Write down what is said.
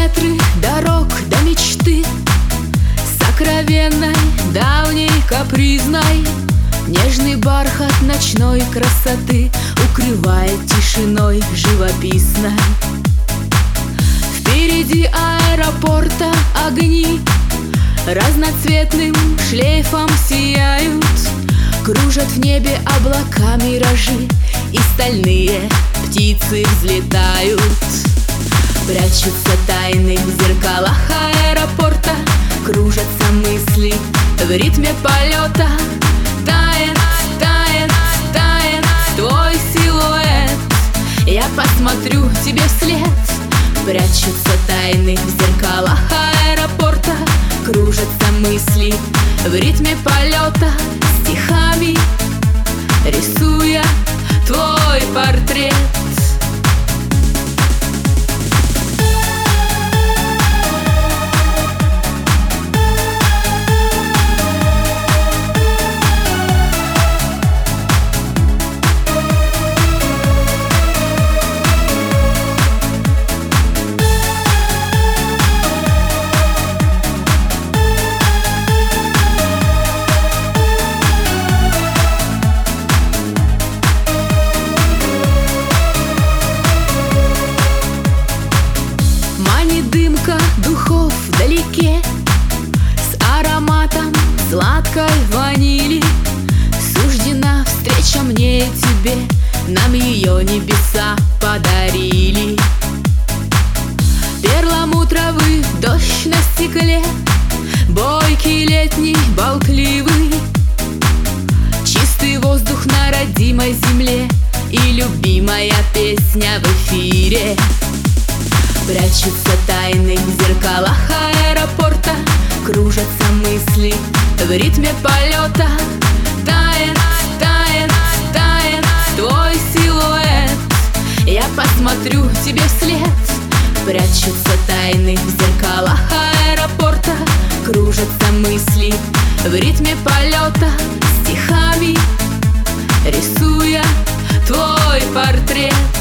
километры дорог до мечты, сокровенной, давней, капризной. Нежный бархат ночной красоты укрывает тишиной живописной. Впереди аэропорта огни разноцветным шлейфом сияют. Кружат в небе облака миражи, и стальные птицы взлетают. Прячутся тайны в зеркалах аэропорта, кружатся мысли в ритме полета. Тает, тает, тает твой силуэт, я посмотрю тебе вслед. Прячутся тайны в зеркалах аэропорта, кружатся мысли в ритме полета. Стихами рисуя твой портрет. Дымка духов вдалеке с ароматом сладкой ванили. Суждена встреча мне и тебе, нам ее небеса подарили. Перламутровый дождь на стекле, бойкий летний, болтливый. Чистый воздух на родимой земле и любимая песня в эфире. Прячутся тайны в зеркалах аэропорта, кружатся мысли в ритме полета. Тает, тает, тает твой силуэт, я посмотрю тебе вслед. Прячутся тайны в зеркалах аэропорта, кружатся мысли в ритме полета. Стихами рисуя твой портрет.